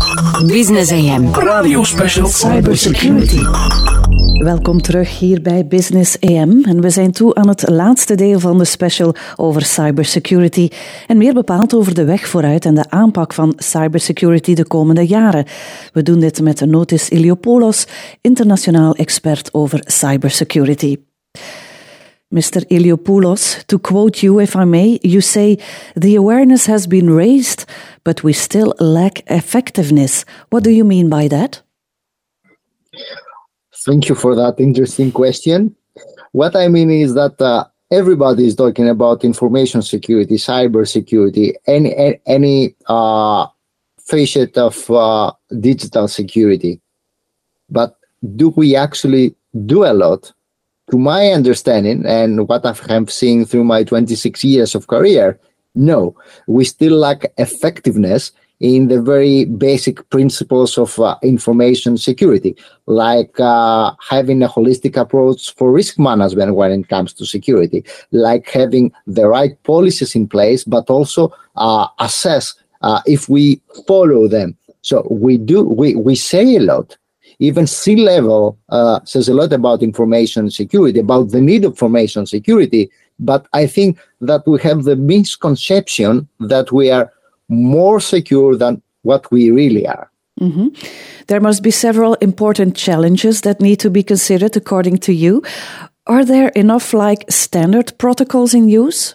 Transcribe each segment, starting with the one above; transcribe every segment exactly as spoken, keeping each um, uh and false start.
Business A M. Radio Special Cybersecurity. Welkom terug hier bij Business A M en we zijn toe aan het laatste deel van de special over cybersecurity en meer bepaald over de weg vooruit en de aanpak van cybersecurity de komende jaren. We doen dit met Notis Iliopoulos, internationaal expert over cybersecurity. Mister Iliopoulos, to quote you if I may, you say, the awareness has been raised, but we still lack effectiveness. What do you mean by that? Thank you for that interesting question. What I mean is that uh, everybody is talking about information security, cyber security, any any, any uh, facet of uh, digital security. But do we actually do a lot? To my understanding and what I have seen through my twenty-six years of career, no, we still lack effectiveness in the very basic principles of uh, information security, like uh, having a holistic approach for risk management when it comes to security, like having the right policies in place, but also uh, assess uh, if we follow them. So we do, we, we say a lot. Even C-level uh, says a lot about information security, about the need of information security. But I think that we have the misconception that we are more secure than what we really are. Mm-hmm. There must be several important challenges that need to be considered according to you. Are there enough like standard protocols in use?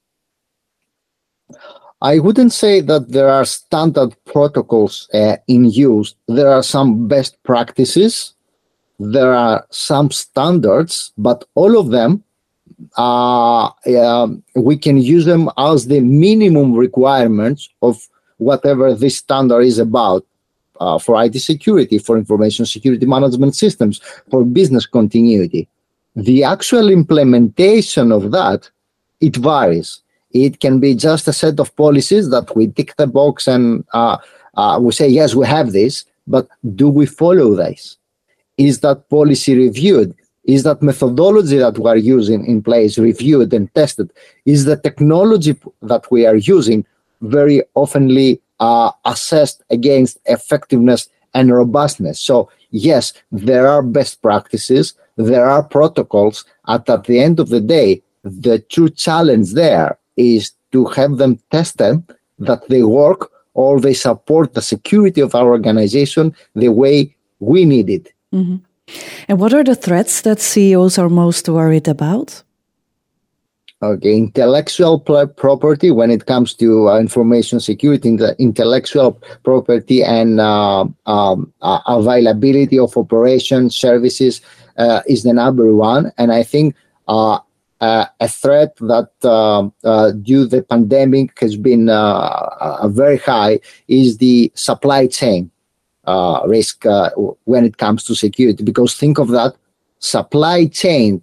I wouldn't say that there are standard protocols uh, in use. There are some best practices. There are some standards, but all of them, uh, uh, we can use them as the minimum requirements of whatever this standard is about uh, for I T security, for information security management systems, for business continuity. The actual implementation of that, it varies. It can be just a set of policies that we tick the box and uh, uh, we say, yes, we have this, but do we follow this? Is that policy reviewed? Is that methodology that we are using in place reviewed and tested? Is the technology that we are using very oftenly uh, assessed against effectiveness and robustness? So yes, there are best practices, there are protocols, and at the end of the day, the true challenge there is to have them tested, that they work or they support the security of our organization the way we need it. Mm-hmm. And what are the threats that C E Os are most worried about? Okay, intellectual property when it comes to uh, information security, the intellectual property and uh, um, uh, availability of operation services uh, is the number one. And I think uh, Uh, a threat that uh, uh, due to the pandemic has been uh, uh, very high is the supply chain uh, risk uh, when it comes to security. Because think of that, supply chain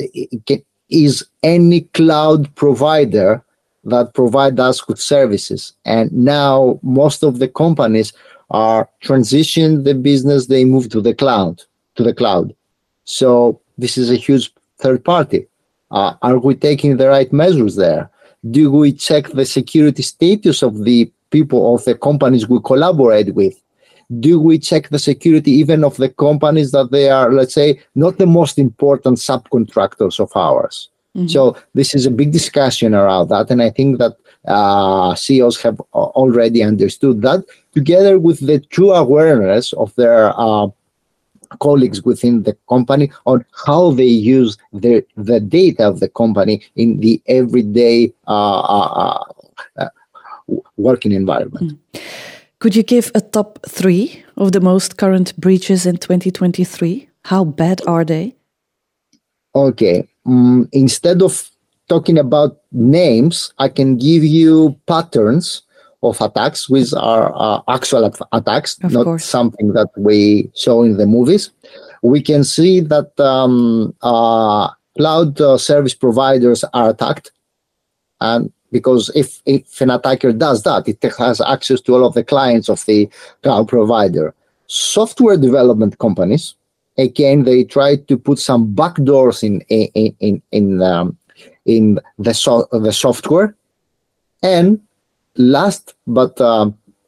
is any cloud provider that provide us with services. And now most of the companies are transitioning the business, they move to the cloud, to the cloud. So this is a huge third party. Uh, are we taking the right measures there? Do we check the security status of the people, of the companies we collaborate with? Do we check the security even of the companies that they are, let's say, not the most important subcontractors of ours? Mm-hmm. So this is a big discussion around that. And I think that uh, C E Os have already understood that, together with the true awareness of their uh, colleagues within the company on how they use the the data of the company in the everyday uh, uh, uh, working environment. Mm. Could you give a top three of the most current breaches in twenty twenty-three? How bad are they? Okay. Um, instead of talking about names, I can give you patterns of attacks, which are uh, actual at- attacks, of not course. something that we show in the movies. We can see that um, uh, cloud uh, service providers are attacked. And because if, if an attacker does that, it has access to all of the clients of the cloud provider. Software development companies, again, they try to put some backdoors in in in in, um, in the so- the software. And last but um,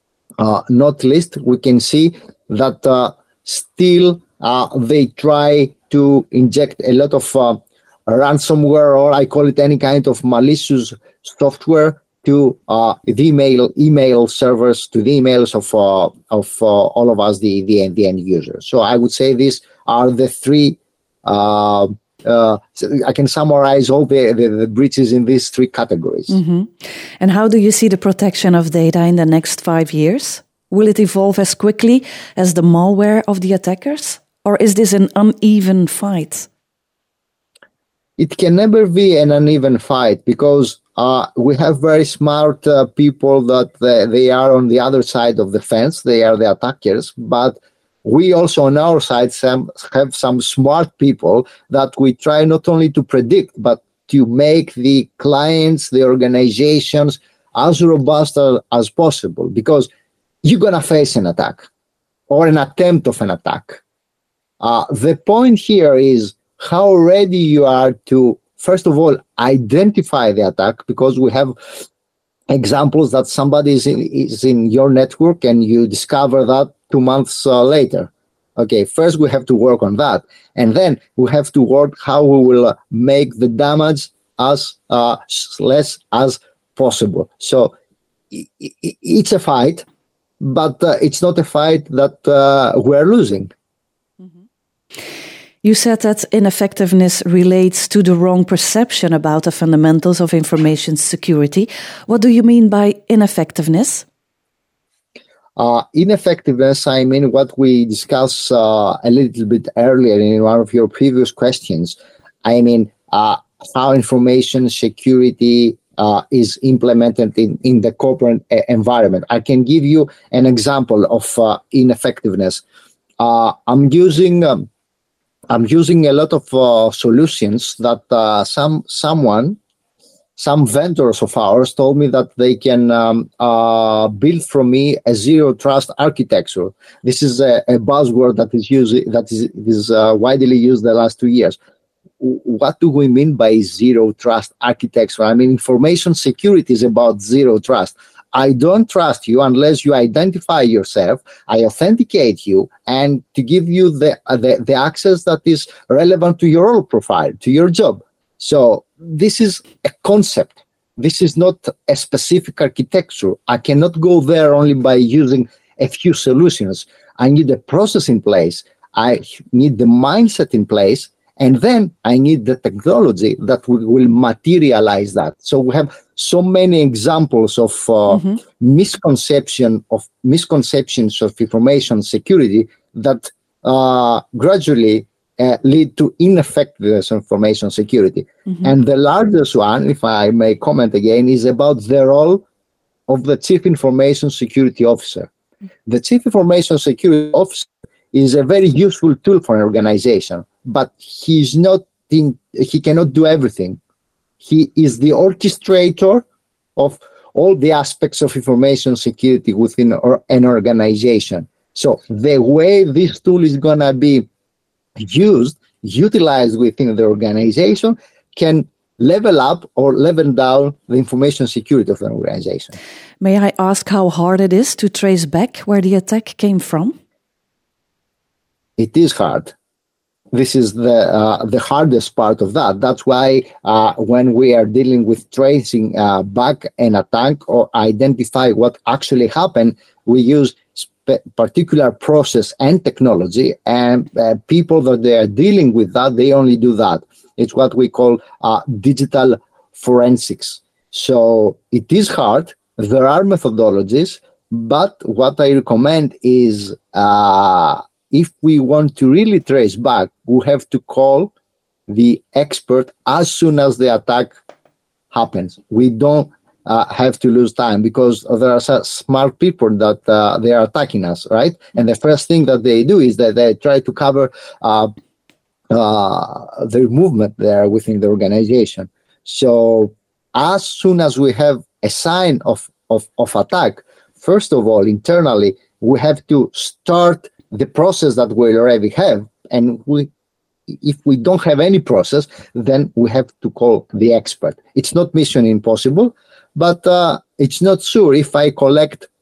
uh, not least, we can see that uh, still uh, they try to inject a lot of uh, ransomware, or I call it any kind of malicious software, to uh, the email email servers, to the emails of uh, of uh, all of us, the, the the end users. So I would say these are the three. Uh, uh, I can summarize all the, the, the breaches in these three categories. Mm-hmm. And how do you see the protection of data in the next five years? Will it evolve as quickly as the malware of the attackers, or is this an uneven fight? It can never be an uneven fight, because uh, we have very smart uh, people that uh, they are on the other side of the fence. They are the attackers, but we also on our side some, have some smart people that we try not only to predict, but to make the clients, the organizations, as robust as possible, because you're going to face an attack or an attempt of an attack. Uh, the point here is how ready you are to, first of all, identify the attack, because we have examples that somebody is in, is in your network and you discover that two months uh, later. Okay, first we have to work on that. And then we have to work how we will uh, make the damage as uh, less as possible. So i- i- it's a fight, but uh, it's not a fight that uh, we're losing. You said that ineffectiveness relates to the wrong perception about the fundamentals of information security. What do you mean by ineffectiveness? Uh, ineffectiveness, I mean what we discussed uh, a little bit earlier in one of your previous questions. I mean uh, how information security uh, is implemented in, in the corporate uh, environment. I can give you an example of uh, ineffectiveness. Uh, I'm using um, I'm using a lot of uh, solutions that uh, some someone, some vendors of ours told me that they can um, uh, build from me a zero trust architecture. This is a, a buzzword that is used that is is uh, widely used the last two years. What do we mean by zero trust architecture? I mean, information security is about zero trust. I don't trust you unless you identify yourself, I authenticate you, and to give you the, uh, the, the access that is relevant to your role profile, to your job. So this is a concept. This is not a specific architecture. I cannot go there only by using a few solutions. I need a process in place. I need the mindset in place. And then I need the technology that will, will materialize that. So we have so many examples of uh, mm-hmm. misconception of misconceptions of information security that uh, gradually uh, lead to ineffectiveness of information security. Mm-hmm. And the largest one, if I may comment again, is about the role of the Chief Information Security Officer. Mm-hmm. The Chief Information Security Officer is a very useful tool for an organization, but he's not in, he cannot do everything. He is the orchestrator of all the aspects of information security within or, an organization. So the way this tool is going to be used, utilized within the organization, can level up or level down the information security of an organization. May I ask how hard it is to trace back where the attack came from? It is hard. This is the uh, the hardest part of that. That's why uh, when we are dealing with tracing uh, back an attack or identify what actually happened, we use spe- particular process and technology, and uh, people that they are dealing with that, they only do that. It's what we call uh, digital forensics. So it is hard. There are methodologies, but what I recommend is uh, if we want to really trace back, we have to call the expert as soon as the attack happens. We don't uh, have to lose time, because there are some smart people that uh, they are attacking us, right? And the first thing that they do is that they try to cover uh, uh, their movement there within the organization. So as soon as we have a sign of, of, of attack, first of all, internally, we have to start the process that we already have. And we, if we don't have any process, then we have to call the expert. It's not mission impossible, but uh, it's not sure if I collect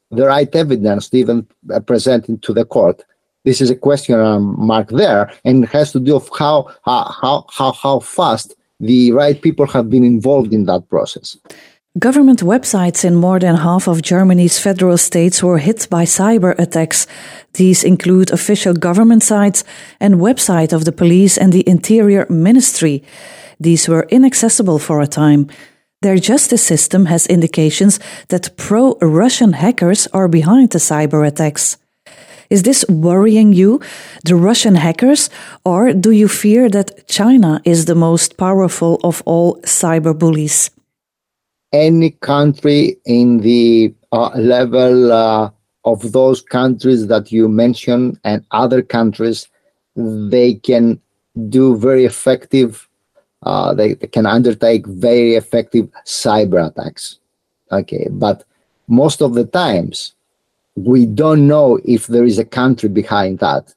the right evidence to even uh, present it to the court. This is a question mark there, and it has to do with how how how how fast the right people have been involved in that process. Government websites in more than half of Germany's federal states were hit by cyber attacks. These include official government sites and website of the police and the Interior Ministry. These were inaccessible for a time. Their justice system has indications that pro-Russian hackers are behind the cyber attacks. Is this worrying you, the Russian hackers, or do you fear that China is the most powerful of all cyber bullies? Any country in the uh, level uh, of those countries that you mentioned and other countries, they can do very effective, uh, they, they can undertake very effective cyber attacks. Okay, but most of the times, we don't know if there is a country behind that.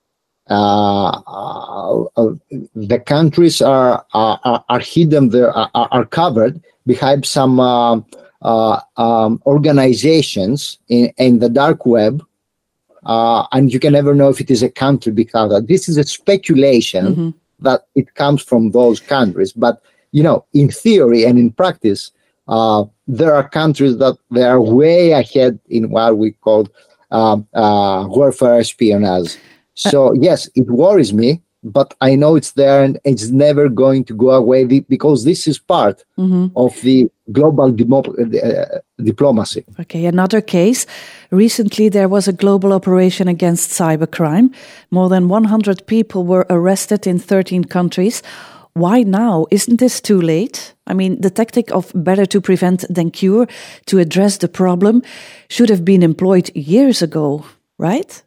Uh, uh, the countries are are, are hidden there, are, are covered behind some uh, uh, um, organizations in, in the dark web, uh, and you can never know if it is a country behind that. This is a speculation mm-hmm. that it comes from those countries. But, you know, in theory and in practice, uh, there are countries that they are way ahead in what we call uh, uh, warfare espionage. So, yes, it worries me, but I know it's there and it's never going to go away because this is part mm-hmm. of the global demo- uh, diplomacy. Okay, another case. Recently, there was a global operation against cybercrime. More than one hundred people were arrested in thirteen countries. Why now? Isn't this too late? I mean, the tactic of better to prevent than cure to address the problem should have been employed years ago, right?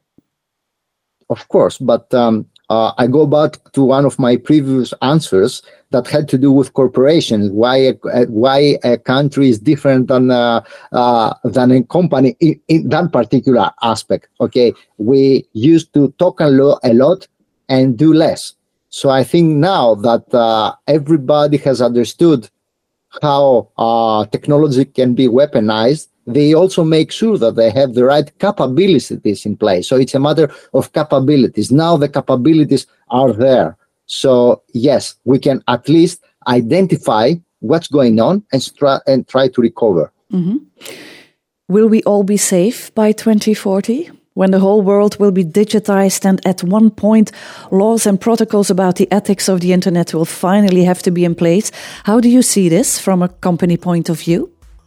Of course, but um, uh, I go back to one of my previous answers that had to do with corporations. Why a, uh, why a country is different than uh, uh, than a company in, in that particular aspect. Okay, we used to talk a, lo- a lot and do less. So I think now that uh, everybody has understood how uh, technology can be weaponized, they also make sure that they have the right capabilities in place. So it's a matter of capabilities. Now the capabilities are there. So yes, we can at least identify what's going on and, try, and try to recover. Mm-hmm. Will we all be safe by twenty forty? When the whole world will be digitized and at one point laws and protocols about the ethics of the internet will finally have to be in place. How do you see this from a company point of view?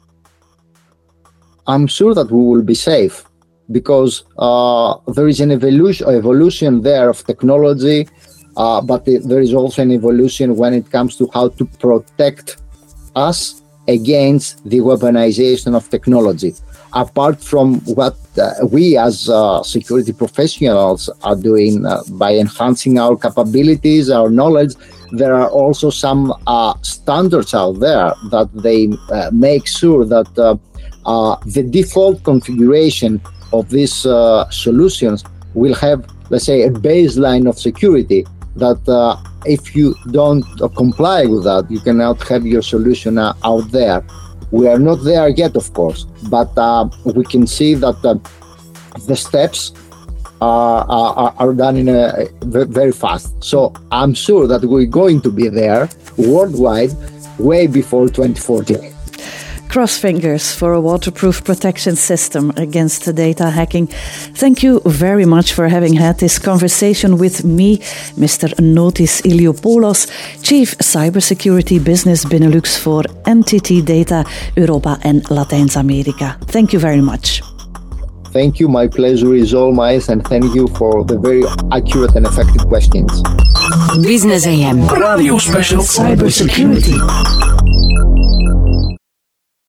I'm sure that we will be safe because uh, there is an evolution, evolution there of technology, uh, but there is also an evolution when it comes to how to protect us against the weaponization of technology. Apart from what uh, we as uh, security professionals are doing uh, by enhancing our capabilities, our knowledge, there are also some uh, standards out there that they uh, make sure that uh, uh, the default configuration of these uh, solutions will have, let's say, a baseline of security that uh, if you don't uh, comply with that, you cannot have your solution uh, out there. We are not there yet, of course, but uh, we can see that uh, the steps are, are, are done in a very fast. So I'm sure that we're going to be there worldwide way before twenty forty. Cross fingers for a waterproof protection system against data hacking. Thank you very much for having had this conversation with me, Mister Notis Iliopoulos, Chief Cybersecurity Business Benelux for N T T Data, Europa en Latijns-Amerika. Thank you very much. Thank you. My pleasure is all mine, and thank you for the very accurate and effective questions. Business A M Radio Special Cybersecurity.